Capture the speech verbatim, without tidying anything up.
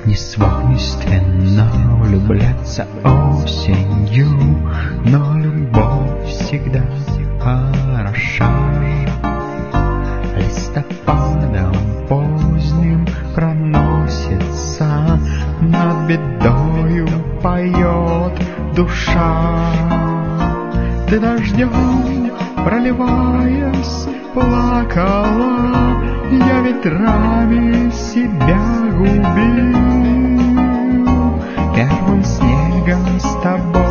Несвойственно влюбляться осенью, но любовь всегда хороша. Листопадом поздним проносится, над бедою поет душа. Ты дождем, проливаясь, плакала, я ветрами себя губил. Первым снегом с тобой